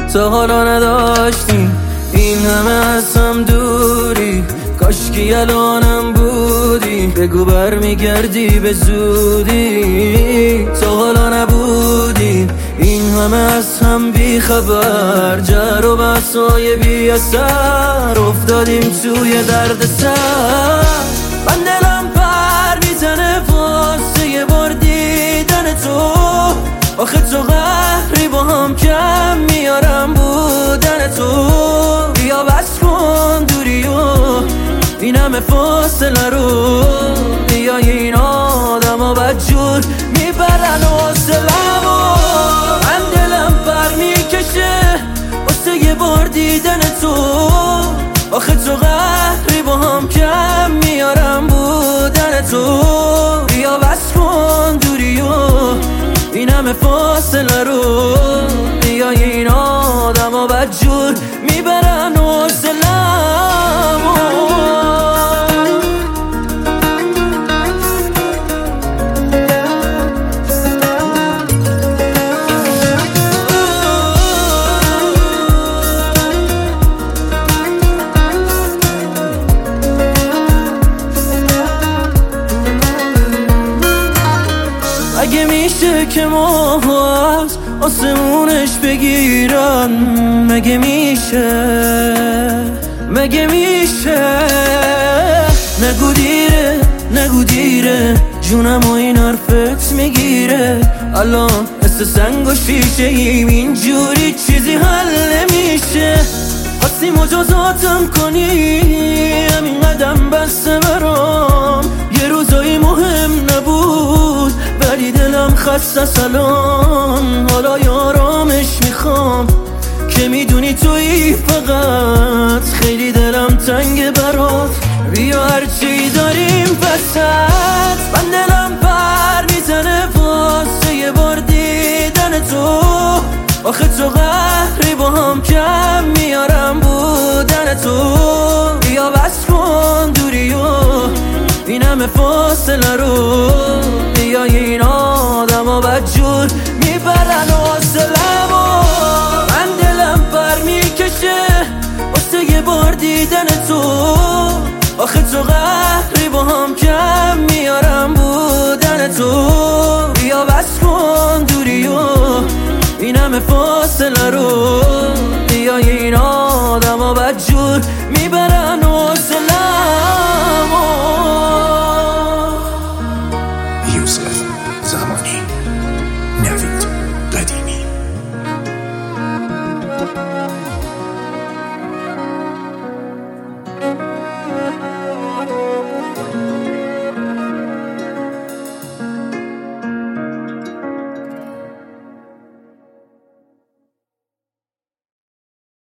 تا حالا نداشتیم این همه از هم دوری، کاشکی الانم بودی، بگو برمیگردی به زودی. تا حالا نبودی این همه از هم بی خبر، جر و بحثای بی اثر، افتادیم توی درد سر. من دلم پر میزنه واسه یه بار دیدن تو، آخه تو قهری با هم کم میارم بودن تو. بیا بس کن دوری و این همه فاصله رو، بیا این آدم ها بدجور میبرن حوصله‌مو. من دلم پر میکشه واسه یه بار دیدن تو، آخه تو قهری با هم کم میارم بودن تو. بیا بس کن دوری و این همه فاصله رو، بیا این آدم ها بدجور میبرن حوصله‌مو. اگه میشه که ماها از آسمونش بگیرن، مگه میشه نگو دیره نگو دیره، جونم و این حرفت میگیره. الان مثل سنگ و شیشه ایم، اینجوری چیزی حل نمیشه. خواستی مجازاتم کنی همین قدم بسته برام، یه روزایی مهم نبود ولی دلم خسته سلام. حالا یارامش میخوام که میدونی تویی فقط، خیلی دلم تنگ برات، بیا هرچی داریم وسط. من دلم پر میزنه واسه یه بار دیدن تو، آخه تو قهری با هم کم میارم بودن تو. بیا بس کن دوری و این همه فاصله رو، بیا این آدم ها بدجور میبرن حوصله‌مو. من دلم پر میکشه واسه یه بار دیدن تو، آخه تو قهری با هم کم میارم بودن تو. بیا بس کن دوری و این همه فاصله رو، بیا این آدم ها بدجور